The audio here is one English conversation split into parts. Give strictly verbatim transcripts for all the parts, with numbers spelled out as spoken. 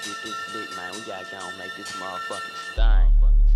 get this lit, man. We gotta go and make this motherfucking thing.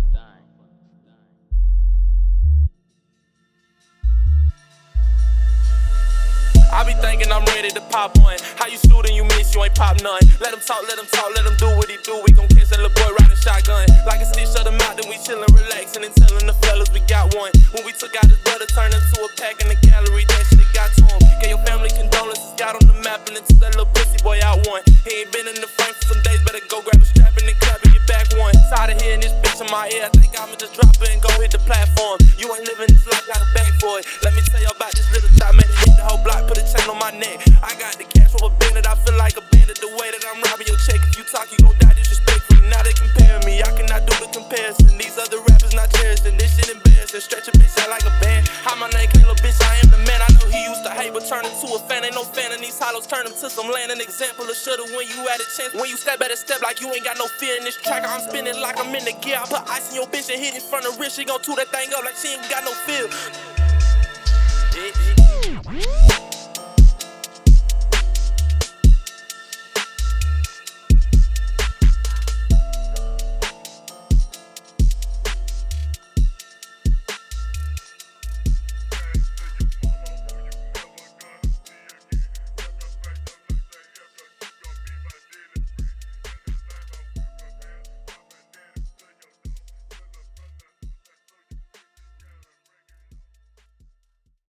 I be thinking I'm ready to pop one. How you shoot and you miss, you ain't pop none. Let him talk, let him talk, let him do what he do. We gon' catch that little boy riding shotgun. Like a stitch, shut him out, then we chillin', relaxin', and tellin' the fellas we got one. When we took out his brother, turned into a pack in the gallery, that shit got to him. Gave your family condolences, got on the map, and then took that little pussy boy out one. He ain't been in the frame for some days, better go grab a strap and then clap and get back one. Tired of hearing this bitch in my ear, I think I'ma just drop it and go hit the platform. You ain't living this life, got a back for it. Let me tell you about this little thought, man, it hit the whole block, put a chain on my neck. I got the cash from a bandit, I feel like a bandit. The way that I'm robbing your check, if you talk, you gon' die disrespectfully. Now they comparing me, I cannot do the comparison. These other rappers not cherished, and this shit embarrassing. Stretch a bitch out like a band. How my name Caleb, bitch, I am the man. I know he used to hate, but turn into a fan. Ain't no fan in these hollows, turn him to some land. An example of shoulda when you had a chance. When you step at a step like you ain't got no fear in this track. I'm spinning like I'm in the gear. I put ice in your bitch and hit it from the wrist. She gon' toot that thing up like she ain't got no feel. Yeah, yeah.